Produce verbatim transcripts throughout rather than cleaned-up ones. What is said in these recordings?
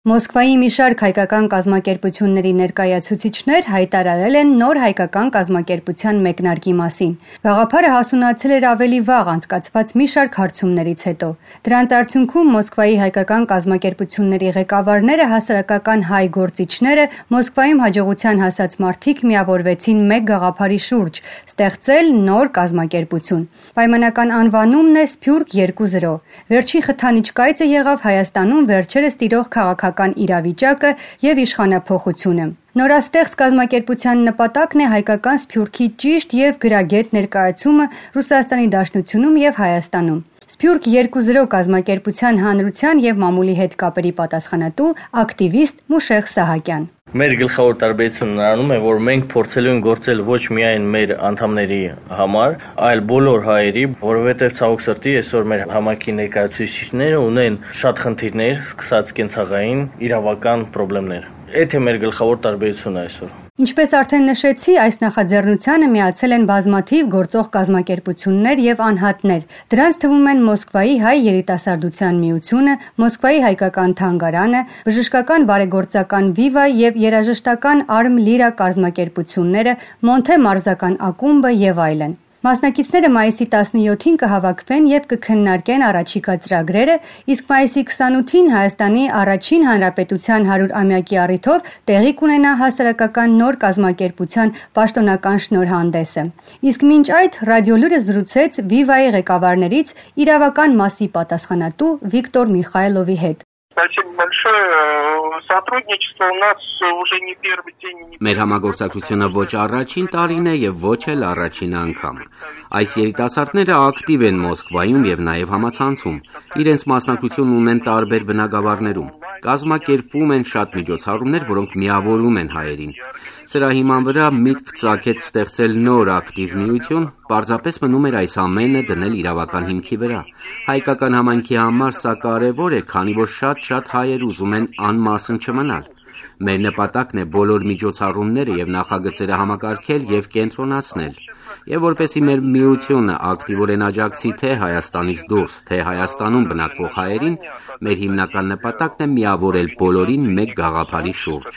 Մոսկվայի մի շարք հայկական կազմակերպությունների ներկայացուցիչներ հայտարարել են նոր հայկական կազմակերպության մեկնարկի մասին։ Գաղափարը հասունացել էր ավելի վաղ անցկացված մի շարք հարցումներից հետո։ Դրանց արդյունքում Մոսկվայի հայկական կազմակերպությունների ղեկավարները, հասարակական հայ գործիչները, Մոսկվայում հաջողության հասած մարդիկ միավորվեցին մեկ գաղափարի շուրջ՝ ստեղծել նոր կազմակերպություն։ Պայմանական անվանումն է Սփյուռք երկու զրո։ Վերջին խթանիչ կայծը եղավ Հայաստանում վերջերս տիրող քաղաքական իրավիճակը եւ իշխանափոխությունը։ Նորաստեղծ կազմակերպության նպատակն է հայկական Սփյուռքի ճիշտ եւ գրագետ ներկայացումը Ռուսաստանի Դաշնությունում եւ Հայաստանում։ Սփյուռք երկու զրո կազմակերպության հանրության եւ մամուլի հետ կապերի պատասխանատու ակտիվիստ Մուշեղ Սահակյան։ Մեր գլխավոր տարբերությունն նրանում է, որ մենք փորձելու ենք գործել ոչ միայն մեր անդամների համար, այլ բոլոր հայերի, որովհետև ցավոք սրտի այսօր մեր համայնքի ներկայացուցիչները ունեն շատ խնդիրներ, սկսած կենցաղային, իրավական խնդիրներ։ Այդ է մեր գլխավոր տարբերությունը այսօր։ Ինչպես արդեն նշեցի, այս նախաձեռնությանը միացել են բազմաթիվ գործող կազմակերպություններ եւ անհատներ։ Դրանց թվում են Մոսկվայի հայ երիտասարդության միությունը, Մոսկվայի հայկական թանգարանը, բժշկական բարեգործական Վիվա եւ երաժշտական Արմ Լիրա կազմակերպությունները, Մոնթե մարզական ակումբը եւ այլն։ Մասնակիցները մայիսի տասնյոթին կհավաքվեն եւ կքննարկեն առաջիկա ծրագրերը, իսկ մայիսի քսանութին Հայաստանի առաջին հանրապետության հարյուրամյակի առիթով տեղի կունենա հասարակական նոր կազմակերպության պաշտոնական շնորհանդեսը։ Իսկ մինչ այդ ռադիոլուրը զրուցեց Վիվայի ղեկավարներից իրավական մասի պատասխանատու Վիկտոր Միխայլովի հետ։ Մեր համագործակցությունը ոչ առաջին տարին է եւ ոչ էլ առաջին անգամ։ Այս երիտասարդները ակտիվ են Մոսկվայում եւ նաեւ համացանցում։ Իրենց մասնակցություն ունեն տարբեր բնակավարներում։ Կազմակերպում են շատ միջոցառումներ, որոնք միավորում են հայերին։ Սրա հիման վրա միտք ծագեց ստեղծել նոր ակտիվ միություն, պարզապես մնում էր այս ամենը դնել իրավական հիմքի վրա։ Հայկական համայնքի համար սա կարևոր է, քանի որ շատ-շատ հայեր ուզում են անմասն չմնալ։ Մեր նպատակն է բոլոր միջոցառումները եւ նախագծերը համակարգել եւ կենտրոնացնել։ Եվ որպեսզի մեր միությունը ակտիվորեն աջակցի թե Հայաստանից դուրս, թե Հայաստանում բնակվող հայերին, մեր հիմնական նպատակն է միավորել բոլորին մեկ գաղափարի շուրջ։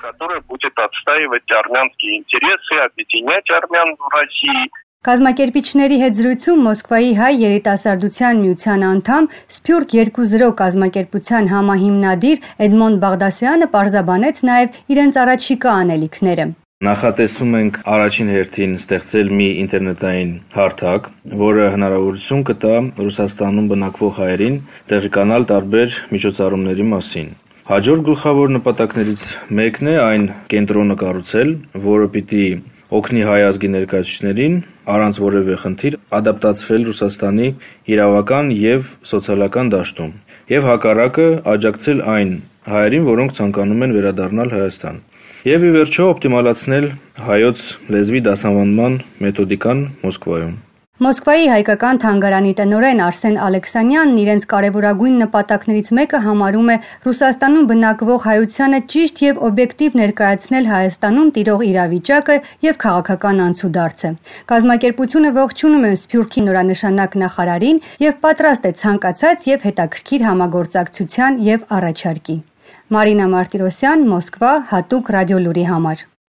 Կազմակերպիչների հետ զրույցում Մոսկվայի հայ երիտասարդության միության անդամ Սփյուռք երկու զրո կազմակերպության համահիմնադիր Էդմոնդ Բաղդասարյանը պարզաբանեց նաև իրենց առաջիկա անելիքները։ Նախատեսում ենք առաջին հերթին ստեղծել մի ինտերնետային հարթակ, որը հնարավորություն կտա Ռուսաստանում բնակվող հայերին տեղիկանալ տարբեր միջոցառումների մասին։ Հաջորդ գլխավոր նպատակներից մեկն է այն կենտրոնը կառուցել, որը պիտի օգնի հայ ազգի ներկայացուցիչներին առանց որևէ խնդիր ադապտացվել Ռուսաստանի իրավական եւ սոցիալական դաշտում եւ հակառակը աջակցել այն հայերին, որոնք ցանկանում են վերադառնալ Հայաստան։ Եվ ի վերջո օպտիմալացնել հայոց լեզվի դասավանդման մեթոդիկան Մոսկվայում։ Մոսկվայի հայկական թանգարանի տնօրեն Արսեն Ալեքսանյանն իրենց կարևորագույն նպատակներից մեկը համարում է Ռուսաստանում բնակվող հայությանը ճիշտ եւ օբյեկտիվ ներկայացնել Հայաստանում տիրող իրավիճակը եւ քաղաքական անցուդարձը։ Կազմակերպությունը ողջունում է Սփյուռքի նորանշանակ նախարարին եւ պատրաստ է ցանկացած եւ հետաքրքիր համագործակցության եւ առաջարկի։ Մարինա Մարտիրոսյան, Մոսկվա, հատուկ ռադիոլուրի համար։